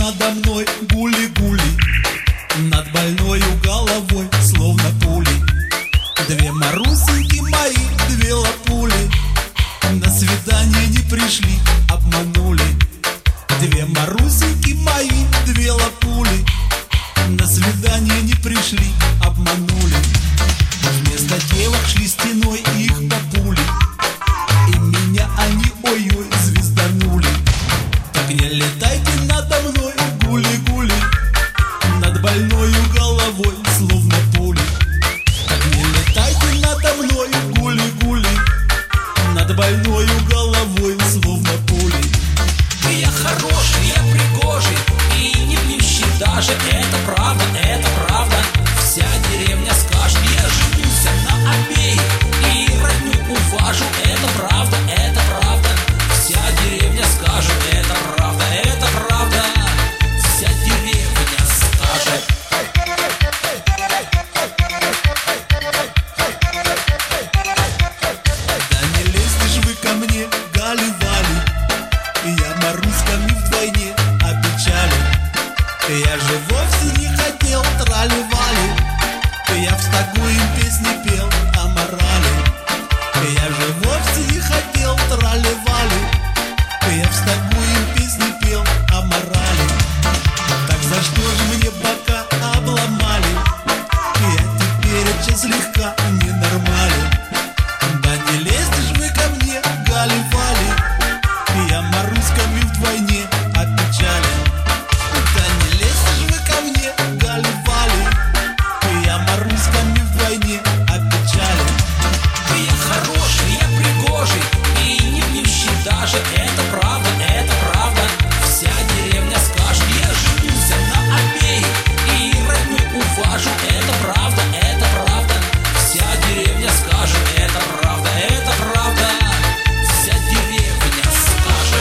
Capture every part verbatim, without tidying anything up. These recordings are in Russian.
надо мной гули-гули, над больною головой, словно пули. Две Марусеньки мои, две лапули, на свидание не пришли, обманули. Две Марусеньки мои, две лапули, на свидание не пришли, обманули. Вместо девок шли стеной их папули, и меня они ой-ой звезданули. Так не летайте надо мной гули-гули, над больною головой, словно пули. Так не летайте надо мной гули-гули, над больною головой, словно пули. Я хороший, я пригожий и не пьющий даже. Это правда, это правда. Вся деревня скажет, я женился на обеих и родню уважу. Это правда, это правда. Вся деревня скажет, это правда, это правда. Вся деревня скажет. Да не лезьте ж вы ко мне, Гали-Вали, я Маруськами вдвойне опечален. Я же вовсе не хотел трали-вали, я в стогу им песни пел о морали. Я же вовсе не хотел трали-вали, я в стогу им песни пел о морали. Так за что же мне бока обломали? Я теперь очень слегка ненормален. Да не лезьте ж вы ко мне, Гали-Вали, я Маруськами вдвойне опечален. Да не лезьте ж вы ко мне, Гали-Вали, я Маруськами вдвойне опечален. Я хороший, я пригожий и не пьющий даже. Это правда, это правда. Вся деревня скажет, я женился на обеих и родню уважу. Это правда, это правда. Вся деревня скажет, это правда, это правда. Вся деревня скажет.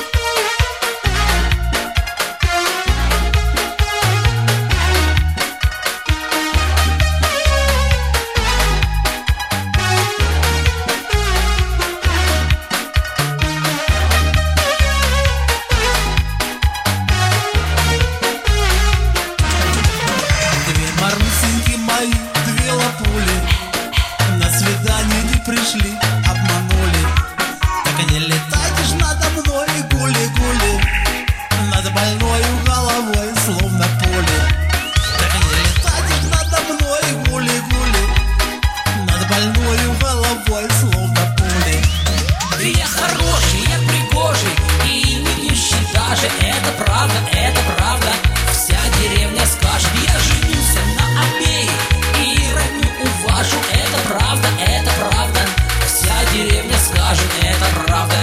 Две Марусеньки мои, две лапули, на свидание не пришли, обманули. Так не летайте ж надо мной гули-гули, над больною головой, словно пули. Так не летайте ж надо мной гули-гули, над больною головой, словно пули. Я хороший, я пригожий и не пьющий даже. Это правда, это правда. Вся деревня скажет, я женился на обеих и родню уважу. Это правда, это правда. Вся деревня скажет, это правда,